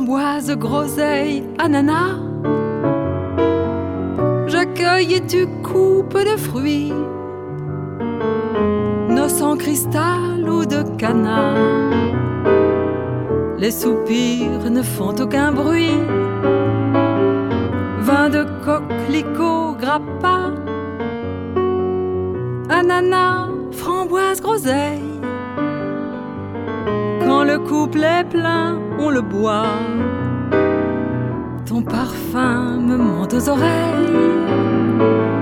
framboise, groseille, ananas. J'accueille et tu coupes de fruits, noces en cristal ou de canard. Les soupirs ne font aucun bruit. Vin de coquelicot, grappa, ananas, framboise, groseille. Quand le couple est plein, on le boit. Ton parfum me monte aux oreilles.